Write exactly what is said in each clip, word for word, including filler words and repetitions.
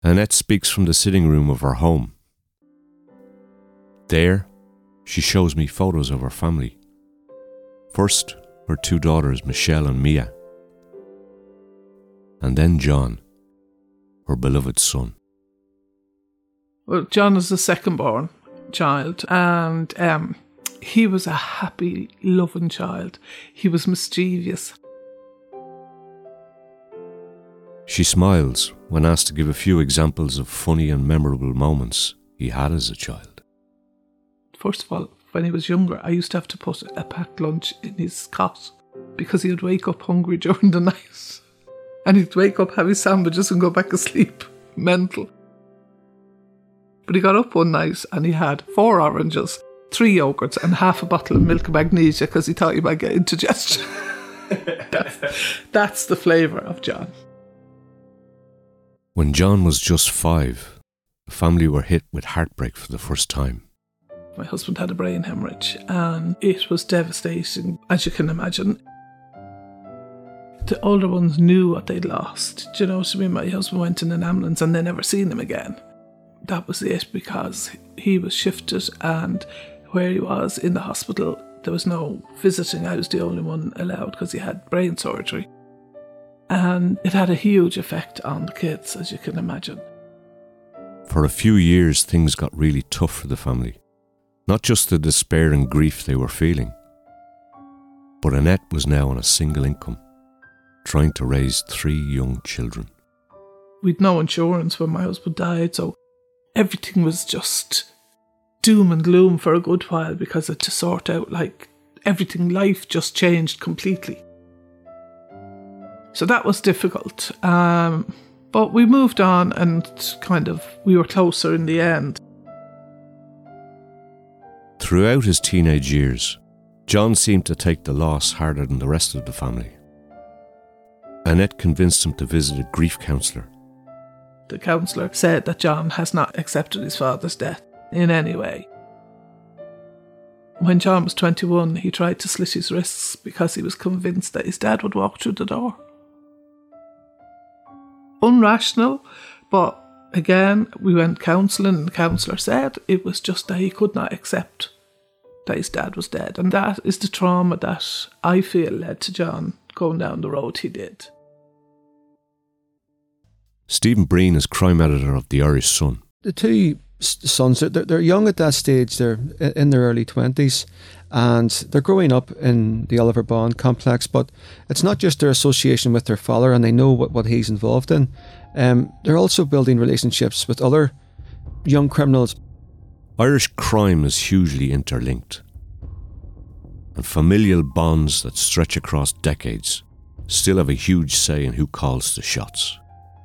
Annette speaks from the sitting room of her home. There, she shows me photos of her family. First, her two daughters, Michelle and Mia. And then John, her beloved son. Well, John is the second born child, and um, he was a happy, loving child. He was mischievous. She smiles when asked to give a few examples of funny and memorable moments he had as a child. First of all, when he was younger, I used to have to put a packed lunch in his cot because he would wake up hungry during the night. And he'd wake up, have his sandwiches and go back to sleep. Mental. But he got up one night and he had four oranges, three yogurts and half a bottle of milk of magnesia because he thought he might get indigestion. that's, that's the flavour of John. When John was just five, the family were hit with heartbreak for the first time. My husband had a brain hemorrhage and it was devastating, as you can imagine. The older ones knew what they'd lost. Do you know what I mean? My husband went in an ambulance and they never seen him again. That was it, because he was shifted, and where he was in the hospital, there was no visiting. I was the only one allowed because he had brain surgery. And it had a huge effect on the kids, as you can imagine. For a few years, things got really tough for the family. Not just the despair and grief they were feeling, but Annette was now on a single income, trying to raise three young children. We'd no insurance when my husband died, so everything was just doom and gloom for a good while because it to sort out, like, everything, life just changed completely. So that was difficult. Um, but we moved on and kind of, we were closer in the end. Throughout his teenage years, John seemed to take the loss harder than the rest of the family. Annette convinced him to visit a grief counsellor. The counsellor said that John has not accepted his father's death in any way. When John was twenty-one, he tried to slit his wrists because he was convinced that his dad would walk through the door. Unrational, but again, we went counselling and the counsellor said it was just that he could not accept that his dad was dead. And that is the trauma that I feel led to John going down the road he did. Stephen Breen is crime editor of The Irish Sun. The two sons, they're, they're young at that stage, they're in their early twenties, and they're growing up in the Oliver Bond complex, but it's not just their association with their father and they know what, what he's involved in. Um, they're also building relationships with other young criminals. Irish crime is hugely interlinked, and familial bonds that stretch across decades still have a huge say in who calls the shots.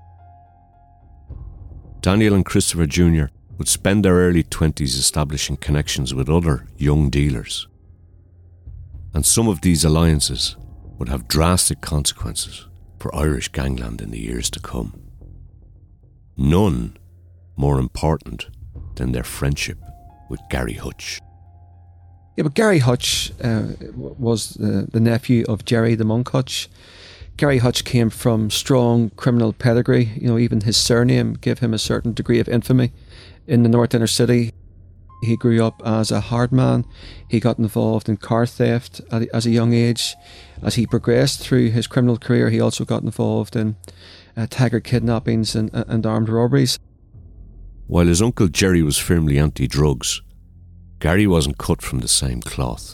Daniel and Christopher Junior would spend their early twenties establishing connections with other young dealers. And some of these alliances would have drastic consequences for Irish gangland in the years to come. None more important than their friendship with Gary Hutch. Yeah, but Gary Hutch uh, was the, the nephew of Jerry the Monk Hutch. Gary Hutch came from strong criminal pedigree. You know, even his surname gave him a certain degree of infamy in the North Inner City. He grew up as a hard man. He got involved in car theft at, as a young age. As he progressed through his criminal career, he also got involved in uh, taggart kidnappings and, and armed robberies. While his uncle Jerry was firmly anti-drugs, Gary wasn't cut from the same cloth.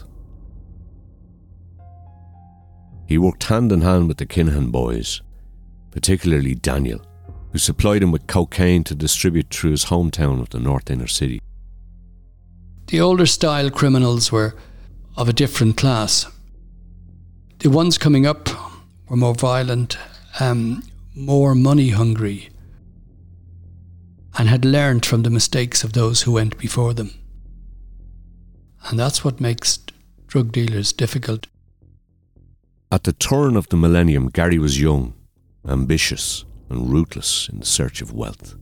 He worked hand in hand with the Kinahan boys, particularly Daniel, who supplied him with cocaine to distribute through his hometown of the North Inner City. The older style criminals were of a different class. The ones coming up were more violent, um, more money hungry, and had learned from the mistakes of those who went before them. And that's what makes drug dealers difficult. At the turn of the millennium, Gary was young, ambitious, and ruthless in the search of wealth.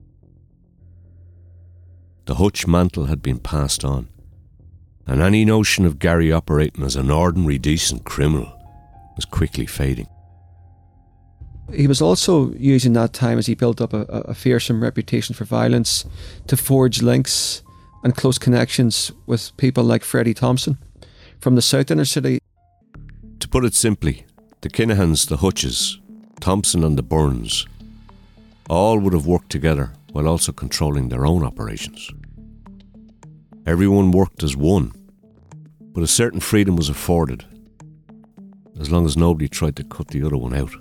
The Hutch mantle had been passed on, and any notion of Gary operating as an ordinary decent criminal was quickly fading. He was also using that time as he built up a, a fearsome reputation for violence to forge links and close connections with people like Freddie Thompson from the south inner city. To put it simply, the Kinahans, the Hutches, Thompson and the Burns all would have worked together while also controlling their own operations. Everyone worked as one, but a certain freedom was afforded, as long as nobody tried to cut the other one out.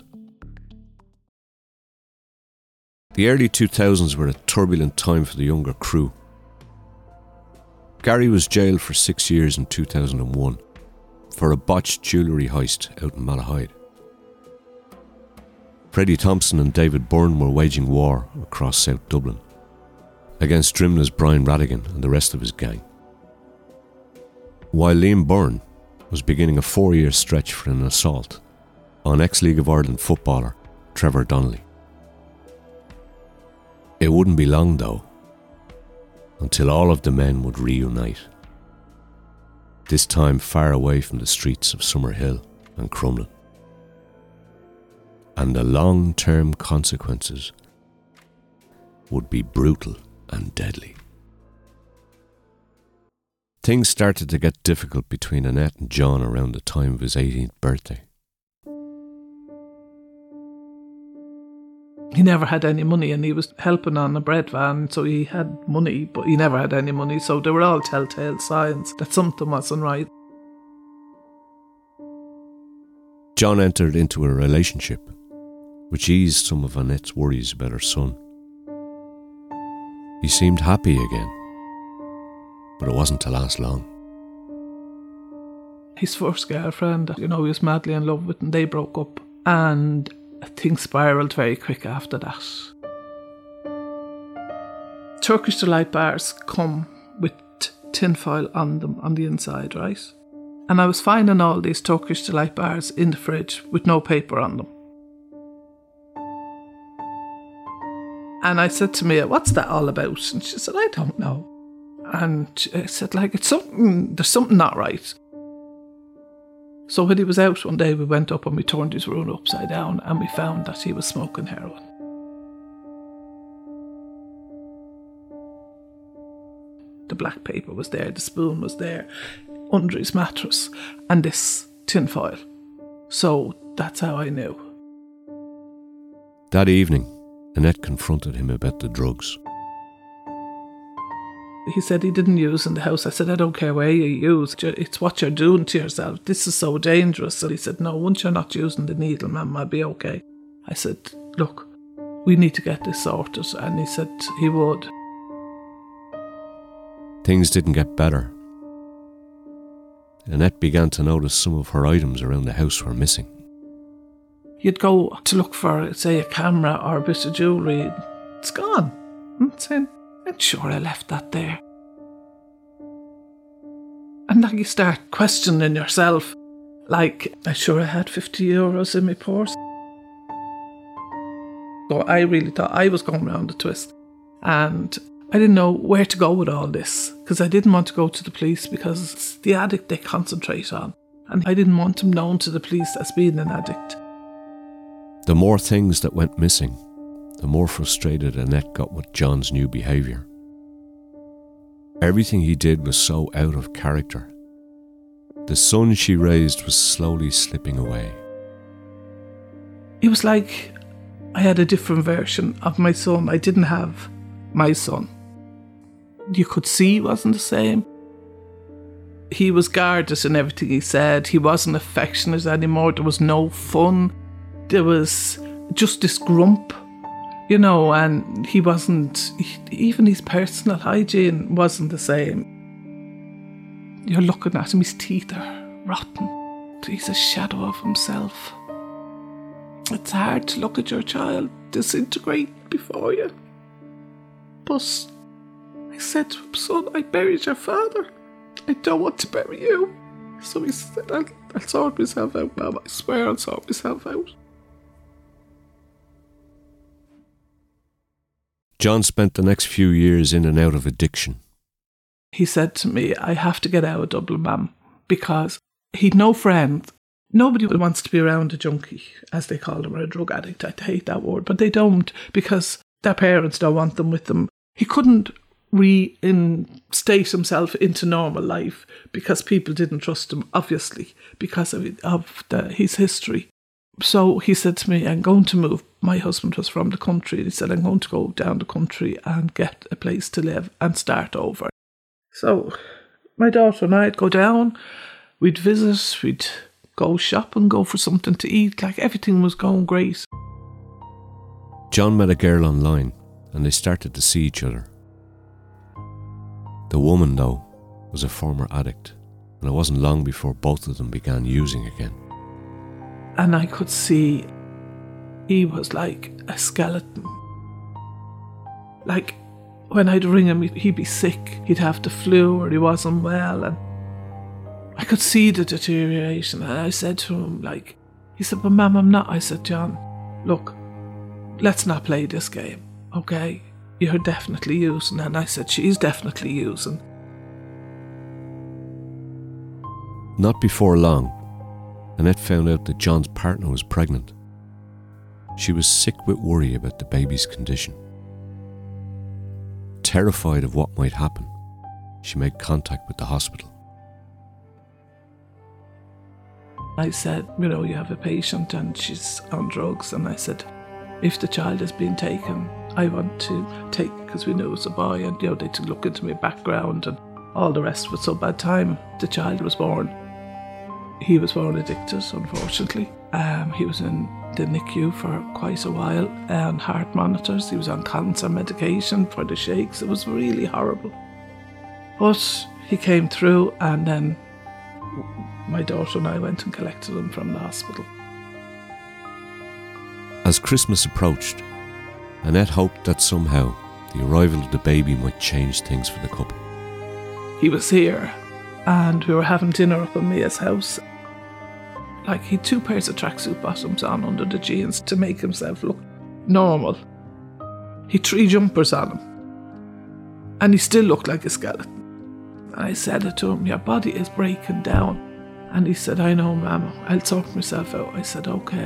The early two thousands were a turbulent time for the younger crew. Gary was jailed for six years in two thousand one for a botched jewellery heist out in Malahide. Freddie Thompson and David Byrne were waging war across South Dublin against Drimna's Brian Radigan and the rest of his gang, while Liam Byrne was beginning a four-year stretch for an assault on ex-League of Ireland footballer Trevor Donnelly. It wouldn't be long, though, until all of the men would reunite, this time far away from the streets of Summerhill and Crumlin. And the long-term consequences would be brutal and deadly. Things started to get difficult between Annette and John around the time of his eighteenth birthday. He never had any money, and he was helping on a bread van, so he had money, but he never had any money, so they were all telltale signs that something wasn't right. John entered into a relationship, which eased some of Annette's worries about her son. He seemed happy again, but it wasn't to last long. His first girlfriend, you know, he was madly in love with, and they broke up, and things spiralled very quick after that. Turkish Delight bars come with tinfoil on them on the inside, right? And I was finding all these Turkish Delight bars in the fridge with no paper on them. And I said to Mia, "What's that all about?" And she said, "I don't know." And I said, like, it's something, there's something not right. So when he was out one day, we went up and we turned his room upside down, and we found that he was smoking heroin. The black paper was there, the spoon was there, under his mattress, and this tinfoil. So that's how I knew. That evening, Annette confronted him about the drugs. He said he didn't use in the house. I said, "I don't care where you use. It's what you're doing to yourself. This is so dangerous." And he said, "No, once you're not using the needle, ma'am, I'll be okay." I said, "Look, we need to get this sorted." And he said he would. Things didn't get better. Annette began to notice some of her items around the house were missing. You'd go to look for, say, a camera or a bit of jewellery. It's gone. I'm saying, I'm sure I left that there. And then you start questioning yourself. Like, I'm sure I had fifty euros in my purse. So I really thought I was going round the twist. And I didn't know where to go with all this, because I didn't want to go to the police, because it's the addict they concentrate on. And I didn't want him known to the police as being an addict. The more things that went missing, the more frustrated Annette got with John's new behaviour. Everything he did was so out of character. The son she raised was slowly slipping away. It was like I had a different version of my son. I didn't have my son. You could see he wasn't the same. He was guarded in everything he said. He wasn't affectionate anymore. There was no fun. There was just this grump, you know, and he wasn't, even his personal hygiene wasn't the same. You're looking at him, his teeth are rotten. He's a shadow of himself. It's hard to look at your child disintegrate before you. But I said to him, "Son, I buried your father. I don't want to bury you." So he said, I'll, I'll sort myself out, Mum. I swear I'll sort myself out. John spent the next few years in and out of addiction. He said to me, "I have to get out of Dublin, Mum," because he'd no friends. Nobody wants to be around a junkie, as they call them, or a drug addict. I hate that word, but they don't, because their parents don't want them with them. He couldn't reinstate himself into normal life because people didn't trust him, obviously, because of, of the, his history. So he said to me, I'm going to move. My husband was from the country. He said, I'm going to go down the country and get a place to live and start over. So my daughter and I'd go down, we'd visit, we'd go shop and go for something to eat. Like, everything was going great. John met a girl online and they started to see each other. The woman, though, was a former addict, and it wasn't long before both of them began using again. And I could see he was like a skeleton. Like, when I'd ring him, he'd be sick, he'd have the flu or he wasn't well, and I could see the deterioration. And I said to him, like, he said, but Mum, I'm not. I said, John, look, let's not play this game, okay? You're definitely using. And I said, she's definitely using. Not before long, Annette found out that John's partner was pregnant. She was sick with worry about the baby's condition. Terrified of what might happen, she made contact with the hospital. I said, you know, you have a patient and she's on drugs. And I said, if the child has been taken, I want to take, because we knew it was a boy, and, you know, they took look into my background and all the rest of it. So by the time the child was born, he was born addicted, unfortunately. Um, he was in the N I C U for quite a while on heart monitors. He was on cancer medication for the shakes. It was really horrible. But he came through, and then my daughter and I went and collected him from the hospital. As Christmas approached, Annette hoped that somehow the arrival of the baby might change things for the couple. He was here, and we were having dinner up at Mia's house. Like, he had two pairs of tracksuit bottoms on under the jeans to make himself look normal. He had three jumpers on him, and he still looked like a skeleton. And I said it to him, your body is breaking down. And he said, I know, Mama, I'll sort myself out. I said, okay.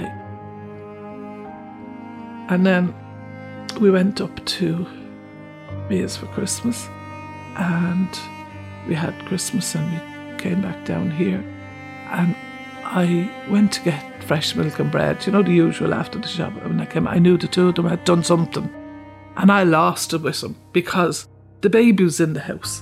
And then we went up to Mia's for Christmas, and we had Christmas, and we came back down here, and I went to get fresh milk and bread, you know, the usual after the shop. When I came, I knew the two of them had done something, and I lost it with them because the baby was in the house.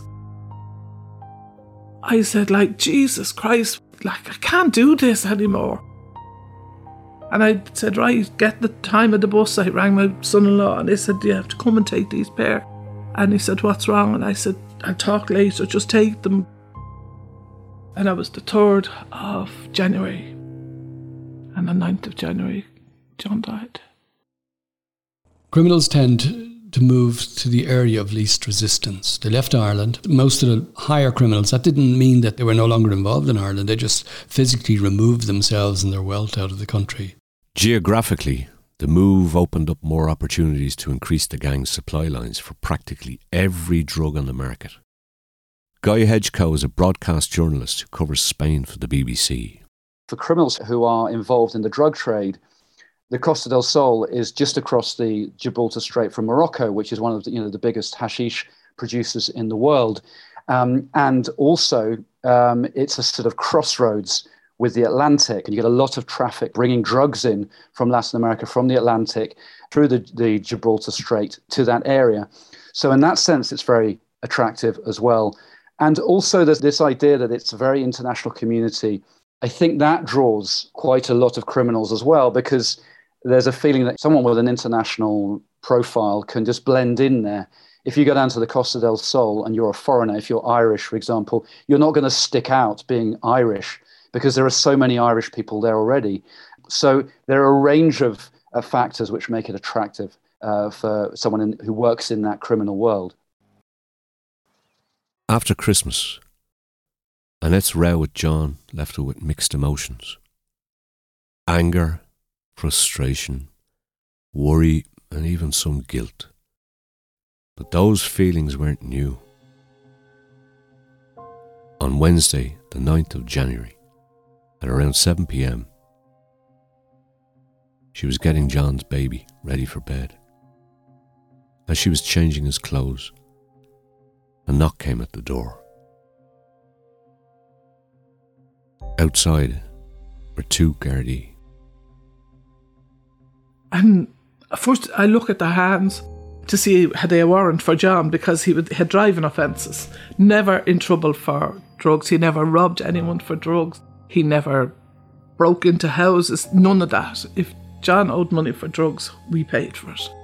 I said, like, Jesus Christ, like, I can't do this anymore. And I said, right, get the time of the bus. I rang my son-in-law, and they said, you have to come and take these pair. And he said, what's wrong? And I said, I'll talk later, just take them. And that was the third of January. And the ninth of January, John died. Criminals tend to move to the area of least resistance. They left Ireland. Most of the higher criminals, that didn't mean that they were no longer involved in Ireland. They just physically removed themselves and their wealth out of the country. Geographically, the move opened up more opportunities to increase the gang's supply lines for practically every drug on the market. Guy Hedgecoe is a broadcast journalist who covers Spain for the B B C. For criminals who are involved in the drug trade, the Costa del Sol is just across the Gibraltar Strait from Morocco, which is one of the, you know, the biggest hashish producers in the world. Um, and also, um, it's a sort of crossroads with the Atlantic, and you get a lot of traffic bringing drugs in from Latin America, from the Atlantic, through the, the Gibraltar Strait to that area. So in that sense, it's very attractive as well. And also there's this idea that it's a very international community. I think that draws quite a lot of criminals as well, because there's a feeling that someone with an international profile can just blend in there. If you go down to the Costa del Sol and you're a foreigner, if you're Irish, for example, you're not going to stick out being Irish because there are so many Irish people there already. So there are a range of, of factors which make it attractive uh, for someone in, who works in that criminal world. After Christmas, Annette's row with John left her with mixed emotions. Anger, frustration, worry, and even some guilt. But those feelings weren't new. On Wednesday, the ninth of January, At around seven p.m, she was getting John's baby ready for bed. As she was changing his clothes, a knock came at the door. Outside were two Gardaí. And first I look at their hands to see had they a warrant for John, because he would, had driving offences. Never in trouble for drugs. He never robbed anyone for drugs. He never broke into houses. None of that. If John owed money for drugs, we paid for it.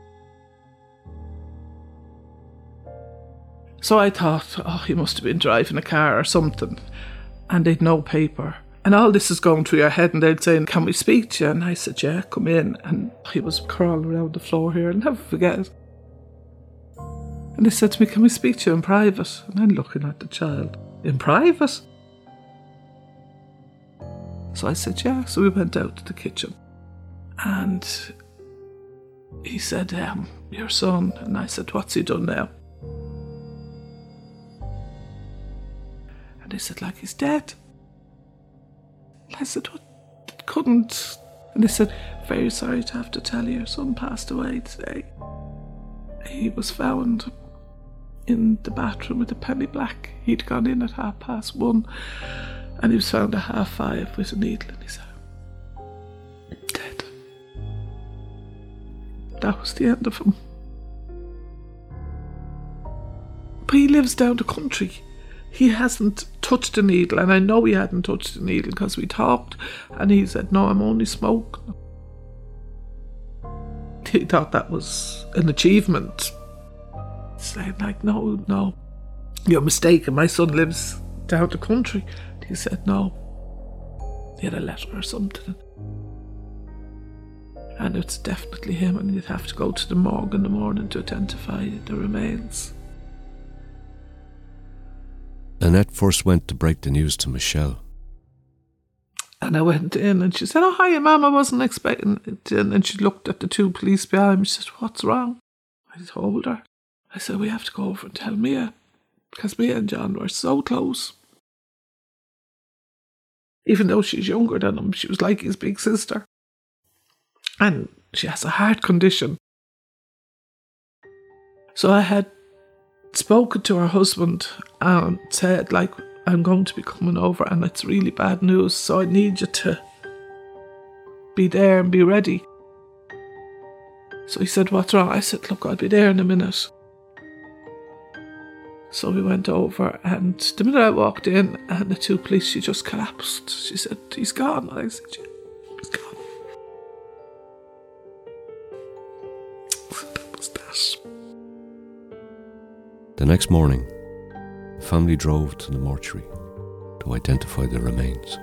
So I thought, oh, he must have been driving a car or something. And they'd no paper. And all this is going through your head, and they'd say, can we speak to you? And I said, yeah, come in. And he was crawling around the floor here, I'll never forget it. And they said to me, can we speak to you in private? And I'm looking at the child, in private? So I said, yeah. So we went out to the kitchen. And he said, um, your son. And I said, what's he done now? And they said, like he's dead. And I said, what? It couldn't. And they said, very sorry to have to tell you, your son passed away today. He was found in the bathroom with a penny black. He'd gone in at half past one, and he was found at half five with a needle in his arm. Dead. That was the end of him. But he lives down the country. He hasn't touched the needle, and I know he hadn't touched the needle because we talked, and he said, no, I'm only smoking. He thought that was an achievement. Saying like, no, no, you're mistaken, my son lives down the country. He said, no, he had a letter or something. And it's definitely him, and you'd have to go to the morgue in the morning to identify the remains. Annette first went to break the news to Michelle. And I went in and she said, oh, hiya, Mum, I wasn't expecting it. And she looked at the two police behind me. She said, what's wrong? I told her. I said, we have to go over and tell Mia, because Mia and John were so close. Even though she's younger than him, she was like his big sister. And she has a heart condition. So I had spoken to her husband and said, like, I'm going to be coming over and it's really bad news, so I need you to be there and be ready. So he said, what's wrong? I said, look, I'll be there in a minute. So we went over, and the minute I walked in and the two police, she just collapsed. She said, he's gone. And I said, yeah, he's gone. So that was that. The next morning, the family drove to the mortuary to identify the remains.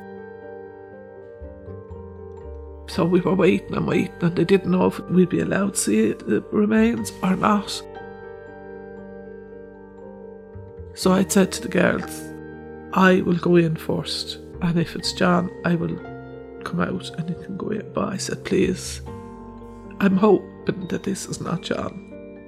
So we were waiting and waiting, and they didn't know if we'd be allowed to see the remains or not. So I said to the girls, I will go in first, and if it's John, I will come out and you can go in. But I said, please, I'm hoping that this is not John.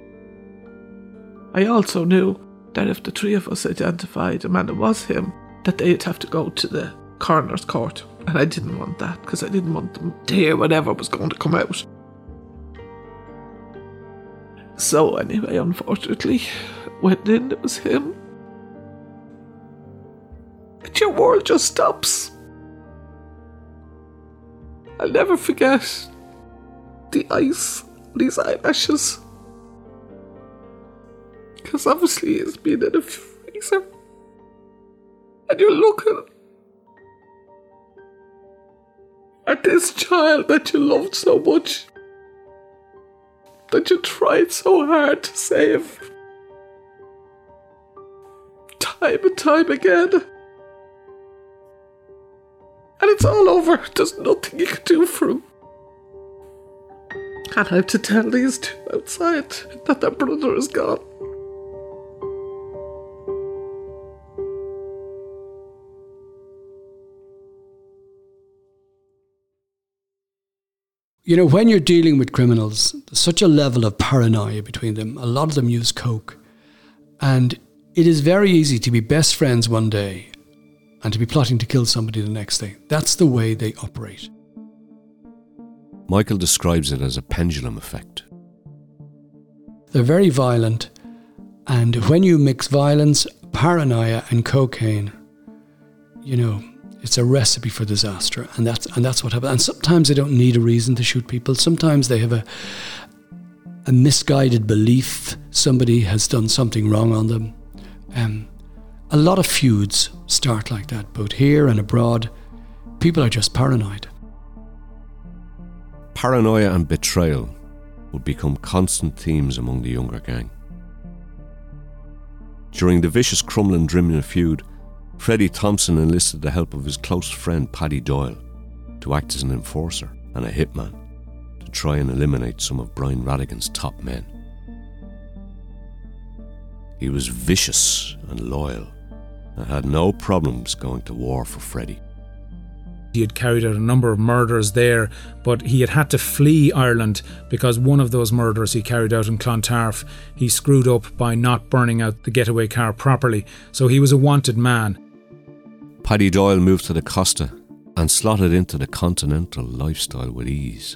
I also knew that if the three of us identified him and it was him, that they'd have to go to the coroner's court. And I didn't want that, because I didn't want them to hear whatever was going to come out. So anyway, unfortunately, went in, it was him. And your world just stops. I'll never forget the ice on his eyelashes. Because obviously he's been in a freezer. And you're looking at this child that you loved so much, that you tried so hard to save, time and time again. And it's all over. There's nothing you can do for him. And I have to tell these two outside that their brother is gone. You know, when you're dealing with criminals, there's such a level of paranoia between them. A lot of them use coke. And it is very easy to be best friends one day and to be plotting to kill somebody the next day. That's the way they operate. Michael describes it as a pendulum effect. They're very violent, and when you mix violence, paranoia and cocaine, you know, it's a recipe for disaster, and that's and that's what happens. And sometimes they don't need a reason to shoot people. Sometimes they have a a misguided belief somebody has done something wrong on them. Um, a lot of feuds start like that, both here and abroad. People are just paranoid. Paranoia and betrayal would become constant themes among the younger gang. During the vicious Crumlin-Drimnagh feud, Freddie Thompson enlisted the help of his close friend Paddy Doyle to act as an enforcer and a hitman to try and eliminate some of Brian Radigan's top men. He was vicious and loyal and had no problems going to war for Freddie. He had carried out a number of murders there, but he had had to flee Ireland because one of those murders he carried out in Clontarf, he screwed up by not burning out the getaway car properly, so he was a wanted man. Paddy Doyle moved to the Costa and slotted into the continental lifestyle with ease.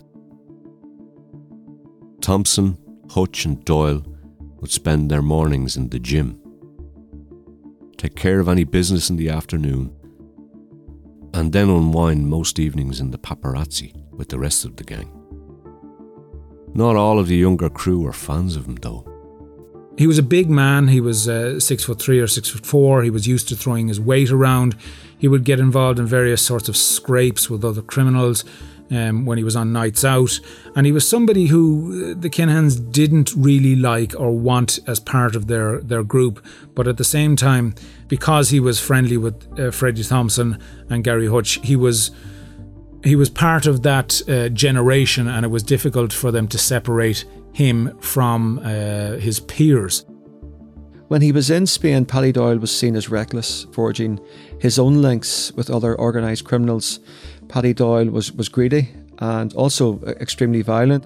Thompson, Hutch and Doyle would spend their mornings in the gym, take care of any business in the afternoon, and then unwind most evenings in the paparazzi with the rest of the gang. Not all of the younger crew were fans of him though. He was a big man. He was uh, six foot three or six foot four. He was used to throwing his weight around. He would get involved in various sorts of scrapes with other criminals um, when he was on nights out. And he was somebody who the Kinahans didn't really like or want as part of their, their group. But at the same time, because he was friendly with uh, Freddie Thompson and Gary Hutch, he was he was part of that uh, generation, and it was difficult for them to separate him from uh, his peers. When he was in Spain, Paddy Doyle was seen as reckless, forging his own links with other organised criminals. Paddy Doyle was, was greedy and also extremely violent.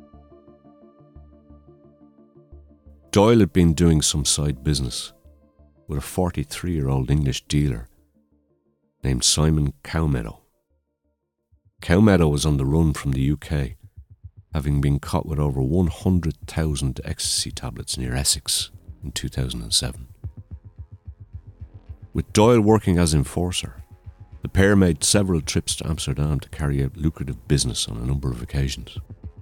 Doyle had been doing some side business with a forty-three-year-old English dealer named Simon Cowmeadow. Cowmeadow was on the run from the U K, having been caught with over one hundred thousand ecstasy tablets near Essex in two thousand seven. With Doyle working as enforcer, the pair made several trips to Amsterdam to carry out lucrative business on a number of occasions.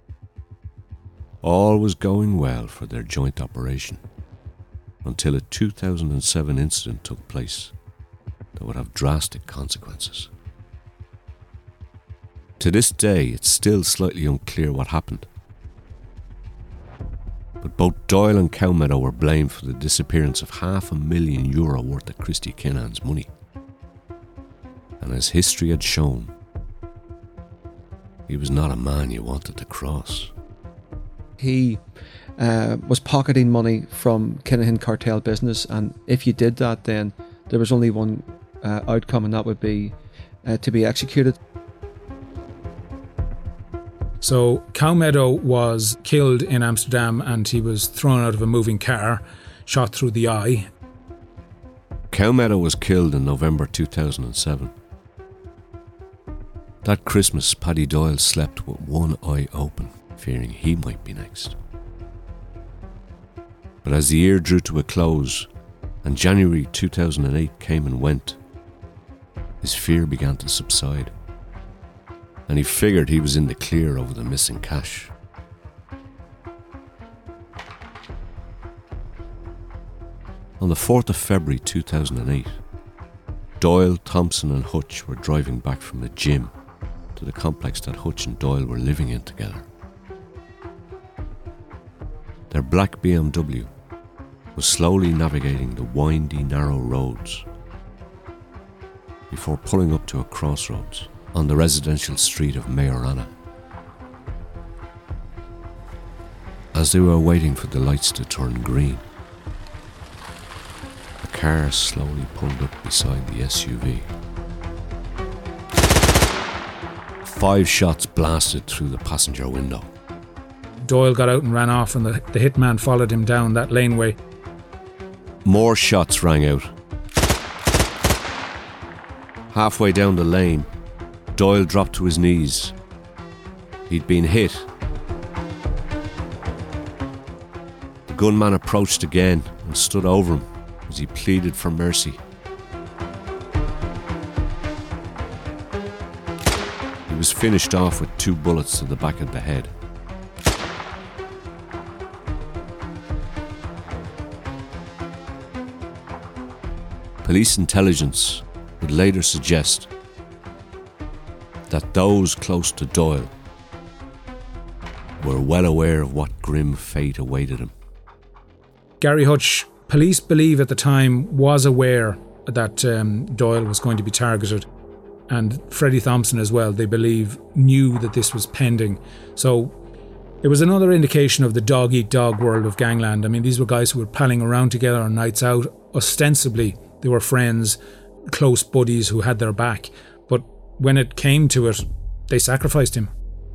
All was going well for their joint operation until a two thousand seven incident took place that would have drastic consequences. To this day, it's still slightly unclear what happened. But both Doyle and Cowmeadow were blamed for the disappearance of half a million euro worth of Christy Kinahan's money. And as history had shown, he was not a man you wanted to cross. He uh, was pocketing money from Kinahan cartel business, and if you did that, then there was only one uh, outcome, and that would be uh, to be executed. So Cowmeadow was killed in Amsterdam, and he was thrown out of a moving car, shot through the eye. Cowmeadow was killed in November two thousand seven. That Christmas, Paddy Doyle slept with one eye open, fearing he might be next. But as the year drew to a close and January two thousand eight came and went, his fear began to subside, and he figured he was in the clear over the missing cash. On the fourth of February two thousand eight, Doyle, Thompson and Hutch were driving back from the gym to the complex that Hutch and Doyle were living in together. Their black B M W was slowly navigating the windy, narrow roads before pulling up to a crossroads on the residential street of Majorana. As they were waiting for the lights to turn green, a car slowly pulled up beside the S U V. Five shots blasted through the passenger window. Doyle got out and ran off, and the, the hitman followed him down that laneway. More shots rang out. Halfway down the lane, Doyle dropped to his knees. He'd been hit. The gunman approached again and stood over him as he pleaded for mercy. He was finished off with two bullets to the back of the head. Police intelligence would later suggest that those close to Doyle were well aware of what grim fate awaited him. Gary Hutch, police believe at the time, was aware that um, Doyle was going to be targeted, and Freddie Thompson as well, they believe, knew that this was pending. So it was another indication of the dog-eat-dog world of gangland. I mean, these were guys who were palling around together on nights out. Ostensibly, they were friends, close buddies who had their back. But when it came to it, they sacrificed him.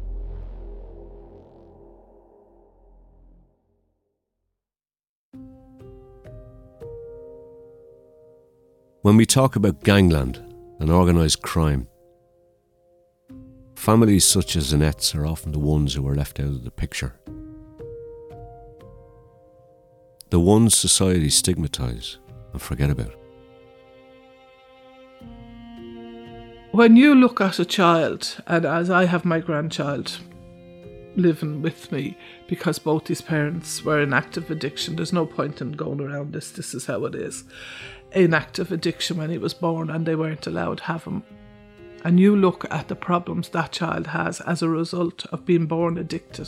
When we talk about gangland and organised crime, families such as Annette's are often the ones who are left out of the picture. The ones society stigmatise and forget about. When you look at a child, and as I have my grandchild living with me, because both his parents were in active addiction, there's no point in going around this, this is how it is. In active addiction when he was born, and they weren't allowed to have him. And you look at the problems that child has as a result of being born addicted.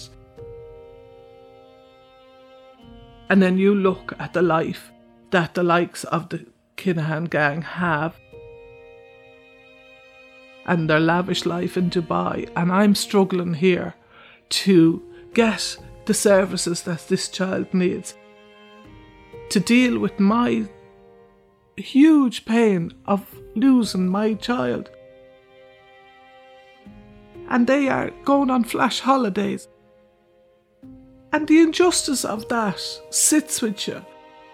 And then you look at the life that the likes of the Kinahan gang have, and their lavish life in Dubai, and I'm struggling here to get the services that this child needs, to deal with my huge pain of losing my child. And they are going on flash holidays. And the injustice of that sits with you.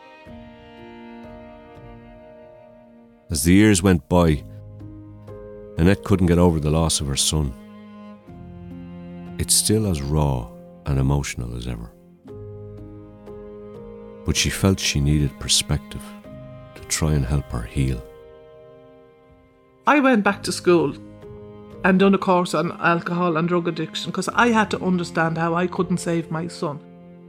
As the years went by, Annette couldn't get over the loss of her son. It's still as raw and emotional as ever. But she felt she needed perspective to try and help her heal. I went back to school and done a course on alcohol and drug addiction because I had to understand how I couldn't save my son.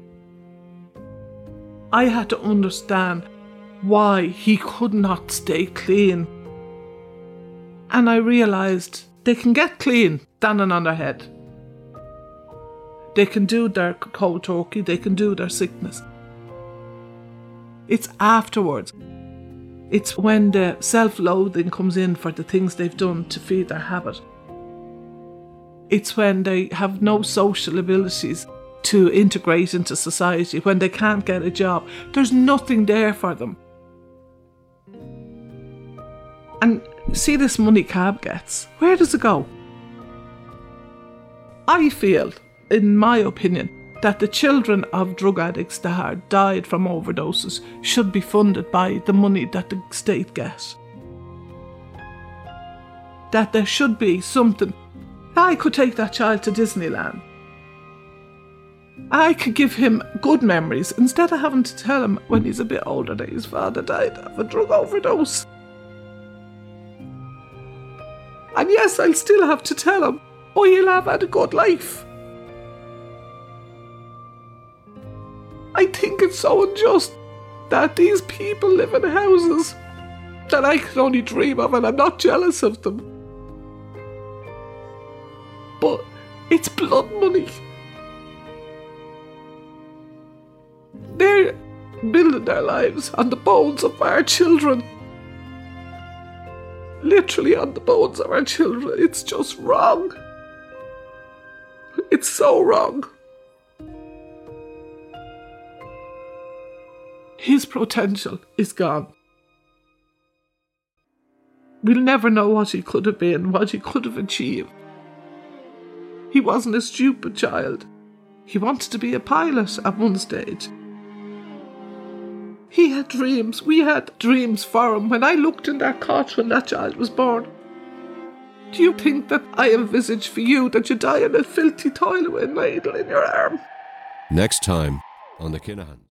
I had to understand why he could not stay clean. And I realised they can get clean standing on their head. They can do their cold turkey, they can do their sickness. It's afterwards. It's when the self-loathing comes in for the things they've done to feed their habit. It's when they have no social abilities to integrate into society, when they can't get a job. There's nothing there for them. And see this money Cab gets, where does it go? I feel, in my opinion, that the children of drug addicts that have died from overdoses should be funded by the money that the state gets. That there should be something. I could take that child to Disneyland. I could give him good memories instead of having to tell him when he's a bit older that his father died of a drug overdose. And yes, I'll still have to tell him, oh, he'll have had a good life. I think it's so unjust that these people live in houses that I can only dream of, and I'm not jealous of them. But it's blood money. They're building their lives on the bones of our children. Literally on the bones of our children. It's just wrong. It's so wrong. His potential is gone. We'll never know what he could have been, what he could have achieved. He wasn't a stupid child. He wanted to be a pilot at one stage. He had dreams. We had dreams for him. When I looked in that cot when that child was born, Do you think that I envisage for you that you die in a filthy toilet with a needle in your arm? Next time on the Kinahans.